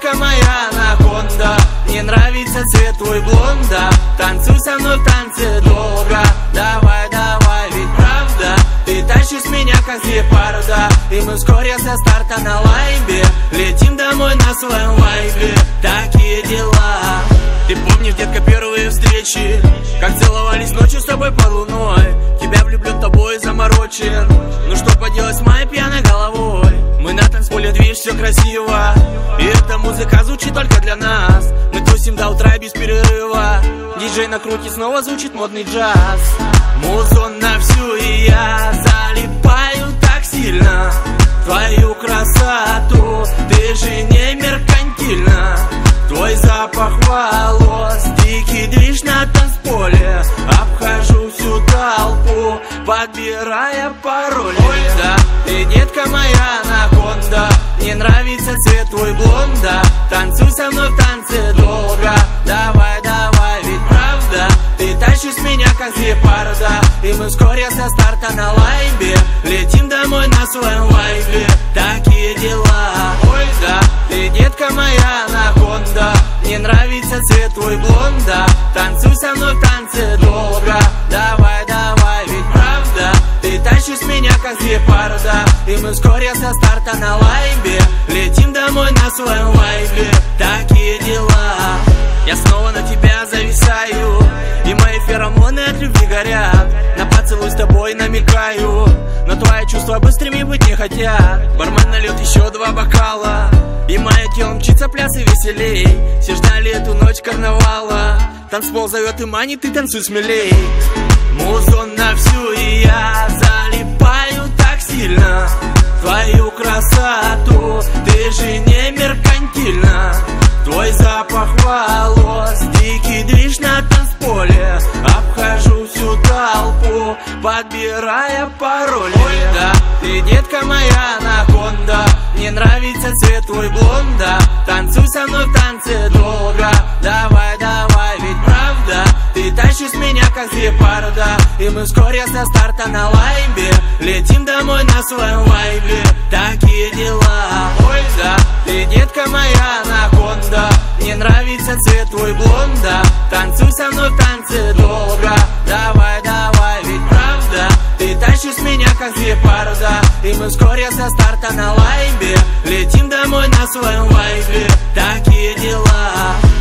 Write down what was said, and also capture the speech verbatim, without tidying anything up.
детка моя анаконда, мне нравится цвет твой блонда. Танцуй со мной в танце долго, давай, давай, ведь правда ты тащишь меня как гепарда. И мы вскоре со старта на лайбе летим домой на своем вайбе. Такие дела. Ты помнишь, детка, первые встречи, как целовались ночью с тобой под луной? Тебя влюблен, тобой заморочен. Ну что поделать с моей пьяной головой? Мы на танцполе, движ, все красиво, и эта музыка звучит только для нас. Мы тусим до утра без перерыва, диджей накрутит, снова звучит модный джаз. Музон на всю, и я залипаю так сильно в твою красоту. Ты же не меркантильна, твой запах волос, дикий движ на танцполе. Обхожу всю толпу, подбирая пароли. Ой, да, ты детка моя анаконда, мне нравится цвет твой блонда. Танцуй со мной в танце долго, давай, давай, ведь правда ты тащишь меня как гепарда. И мы вскоре со старта на лайбе летим домой на своем вайбе. Такие дела. Ой, да, ты детка моя анаконда, мне нравится цвет твой блонда. Танцуй со мной в танце долго, давай, давай, ведь правда ты тащишь меня как гепарда. И мы вскоре со старта на лайбе летим домой на своем вайбе. Такие дела. Я снова на тебя зависаю, и мои феромоны от любви горят. На поцелуй с тобой намекаю, но твои чувства быстрыми быть не хотят. Бармен нальет еще два бокала, и мое тело мчится пляс и веселей. Все ждали эту ночь карнавала, танцпол зовет и манит, ты танцуй смелей. Музон на всю, и я залипаю так сильно в твою красоту. Ты же не меркантильна, твой запах волос, дикий движ на танцполе. Обхожу всю толпу, подбирая пароли. Ой, да, ты детка моя анаконда, мне нравится цвет твой блонда. Танцуй со мной в танце долго, давай, давай, ведь правда ты тащишь меня как гепарда. И мы вскоре со старта на лайбе летим домой на своем вайбе. Такие дела. Ой, да, ты детка моя анаконда, мне нравится цвет твой блонда. Танцуй со мной в танце долго, давай, давай, ведь правда ты тащишь меня как гепарда. И мы вскоре со старта на лайбе летим домой на своем вайбе. Такие дела.